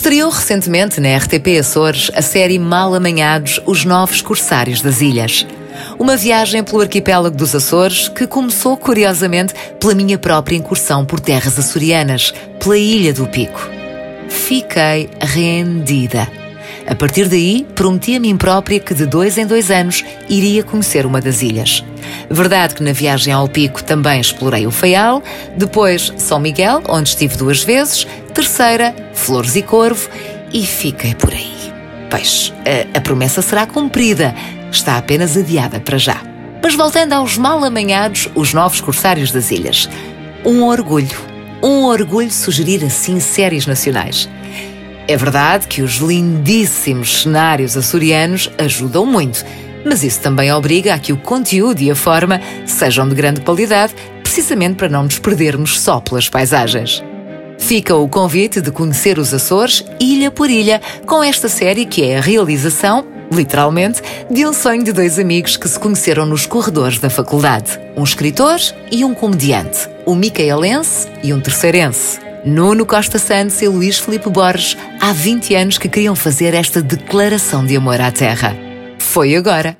Estreou recentemente na RTP Açores a série Mal Amanhados, os Novos Corsários das Ilhas. Uma viagem pelo arquipélago dos Açores que começou, curiosamente, pela minha própria incursão por terras açorianas, pela Ilha do Pico. Fiquei rendida. A partir daí, prometi a mim própria que de 2 em 2 anos iria conhecer uma das ilhas. Verdade que na viagem ao Pico também explorei o Faial, depois São Miguel, onde estive 2 vezes, terceira, Flores e Corvo, e fiquei por aí. Pois, a promessa será cumprida, está apenas adiada para já. Mas voltando aos Mal Amanhados, os Novos Corsários das Ilhas. Um orgulho sugerir assim séries nacionais. É verdade que os lindíssimos cenários açorianos ajudam muito, mas isso também obriga a que o conteúdo e a forma sejam de grande qualidade, precisamente para não nos perdermos só pelas paisagens. Fica o convite de conhecer os Açores, ilha por ilha, com esta série que é a realização, literalmente, de um sonho de 2 amigos que se conheceram nos corredores da faculdade. Um escritor e um comediante, um micaelense e um terceirense. Nuno Costa Santos e Luís Filipe Borges, há 20 anos que queriam fazer esta declaração de amor à terra. Foi agora.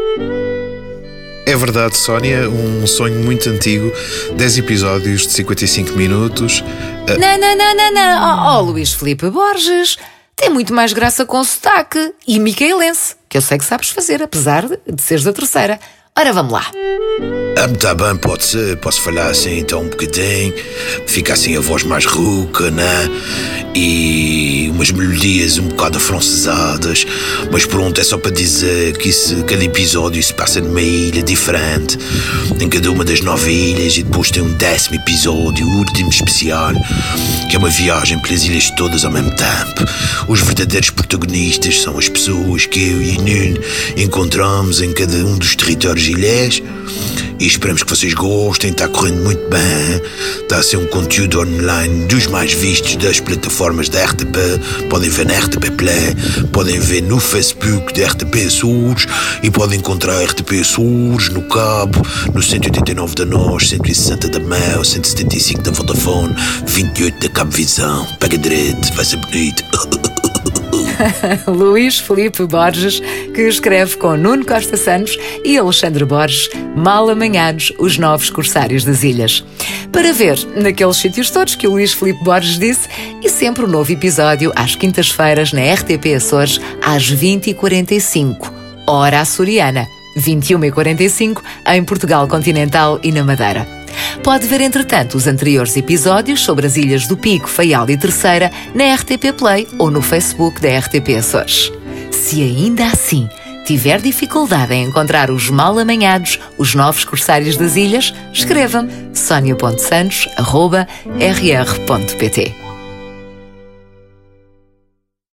É verdade, Sónia, um sonho muito antigo, 10 episódios de 55 minutos. Não. Luís Filipe Borges, tem muito mais graça com sotaque e micaelense, que eu sei que sabes fazer, apesar de seres da terceira. Ora, vamos lá. Tá bem, pode ser. Posso falar assim então um bocadinho. Fica assim a voz mais rouca, né? E umas melodias um bocado afrancesadas. Mas pronto, é só para dizer que cada episódio se passa numa ilha diferente, em cada uma das 9 ilhas, e depois tem um 10º episódio, o último especial, que é uma viagem pelas ilhas todas ao mesmo tempo. Os verdadeiros protagonistas são as pessoas que eu e Nuno encontramos em cada um dos territórios ilhés. E esperamos que vocês gostem, está correndo muito bem. Está a ser um conteúdo online dos mais vistos das plataformas da RTP. Podem ver na RTP Play, podem ver no Facebook da RTP Açores, e podem encontrar a RTP Açores no Cabo, no 189 da NOS, 160 da Mel, 175 da Vodafone, 28 da Cabo Visão. Pega direito, vai ser bonito. Luís Filipe Borges, que escreve com Nuno Costa Santos e Alexandre Borges, Mal Amanhados, os Novos Corsários das Ilhas. Para ver naqueles sítios todos que o Luís Filipe Borges disse, e sempre um novo episódio às quintas-feiras na RTP Açores, às 20h45, hora açoriana, 21h45 em Portugal Continental e na Madeira. Pode ver, entretanto, os anteriores episódios sobre as Ilhas do Pico, Faial e Terceira na RTP Play ou no Facebook da RTP Açores. Se ainda assim tiver dificuldade em encontrar os Mal Amanhados, os Novos Corsários das Ilhas, escreva-me sonia.santos@rr.pt.